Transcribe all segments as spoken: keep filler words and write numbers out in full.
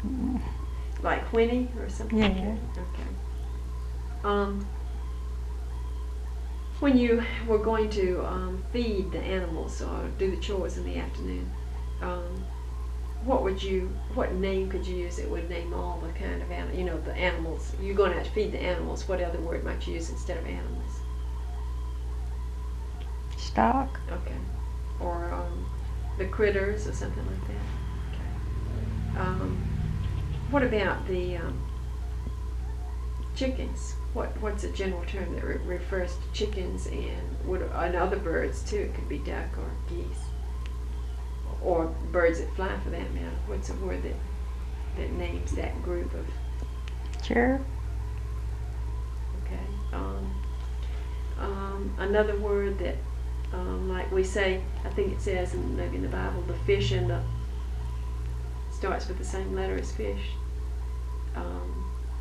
Mm. Like whinny or something? Yeah. Okay. Okay. Um, when you were going to um, feed the animals or do the chores in the afternoon, um, what would you, what name could you use that would name all the kind of animals, you know, the animals, you're going out to feed the animals, what other word might you use instead of animals? Stock. Okay. Or um, the critters or something like that? Okay. Um, what about the um, chickens? What What's a general term that re refers to chickens and what and other birds too? It could be duck or geese, or birds that fly for that matter. What's a word that that names that group of? Sure. Okay. Um, um, another word that, um, like we say, I think it says in, maybe in the Bible, the fish in the starts with the same letter as fish. Um,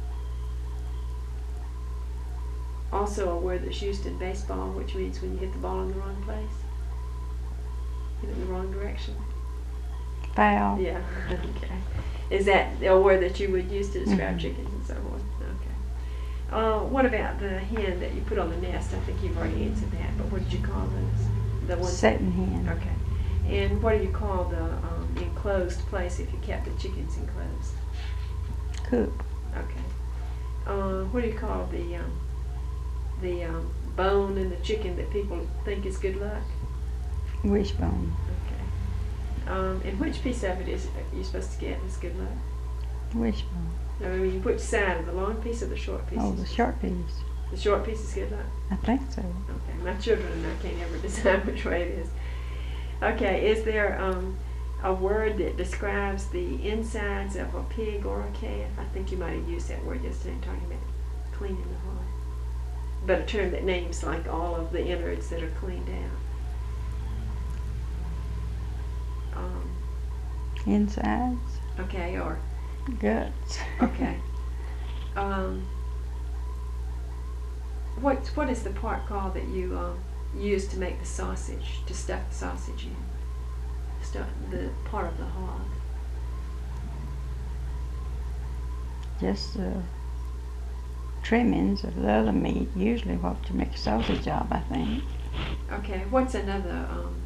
Also a word that's used in baseball, which means when you hit the ball in the wrong place, hit it in the wrong direction. Foul. Yeah, okay. Is that a word that you would use to describe Mhm. chickens and so on? Okay. Uh, what about the hen that you put on the nest? I think you've already answered that, but what did you call those? The ones. Setting hen. Okay. And what do you call the um, enclosed place if you kept the chickens enclosed? Coop. Okay. Uh, what do you call the um, the um, bone in the chicken that people think is good luck? Wishbone. Okay. Um, and which piece of it is you supposed to get as good luck? Wishbone. I mean, which side of the long piece or the short piece? Oh, the short piece. The short piece is good luck? I think so. Okay. My children and I can't ever decide which way it is. Okay. Is there um, a word that describes the insides of a pig or a calf? I think you might have used that word yesterday talking about cleaning the heart. But a term that names like all of the innards that are cleaned out. Um, Insides. okay, or Guts. okay. um, what what is the part called that you um, use to make the sausage, to stuff the sausage in? Stuff the part of the hog. Just the trimmings of the other meat, usually what to make a sausage of, I think. Okay. What's another? Um,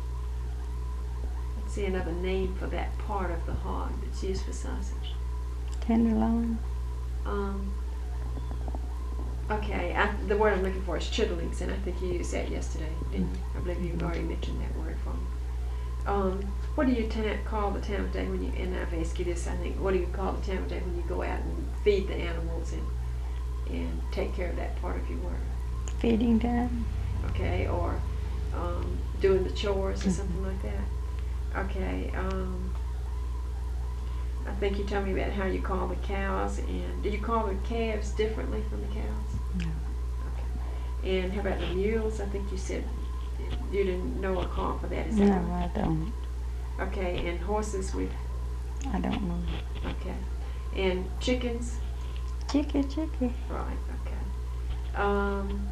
let's see another name for that part of the hog that's used for sausage. Tenderloin. Um, okay, I, the word I'm looking for is chitterlings, and I think you used that yesterday, didn't you? I believe you've already mentioned that word for me. Um, what do you ta call the time of day when you, and I've asked you this, I think, what do you call the time of day when you go out and feed the animals and, and take care of that part of your work? Feeding time. Okay, or um, doing the chores or something like that? Okay, um, I think you told me about how you call the cows, and did you call the calves differently from the cows? No. Okay. And how about the mules? I think you said you didn't know a call for that, is that No, right? I don't. Okay, and horses we, I don't know. okay. And chickens? Chicky, chicky. Right, okay. Um,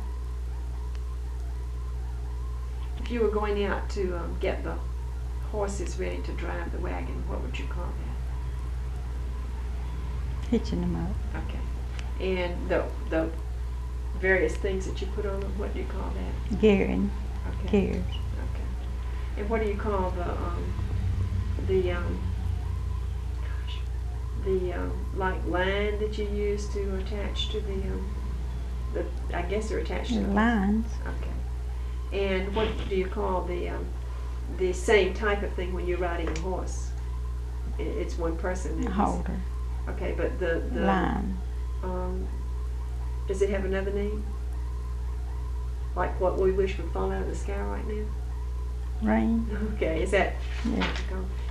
if you were going out to um, get the horses ready to drive the wagon, what would you call that? Hitching them up. Okay. And the the various things that you put on them, what do you call that? Gearing. Okay. Gears. Okay. And what do you call the um the um gosh the um like line that you use to attach to the um the I guess they're attached to The the lines. Okay. And what do you call the um the same type of thing when you're riding a horse? I- It's one person. A and it's- holder. Okay, but the the Line. um does it have another name? Like what we wish would fall out of the sky right now? Rain. Okay, is that Yeah. go.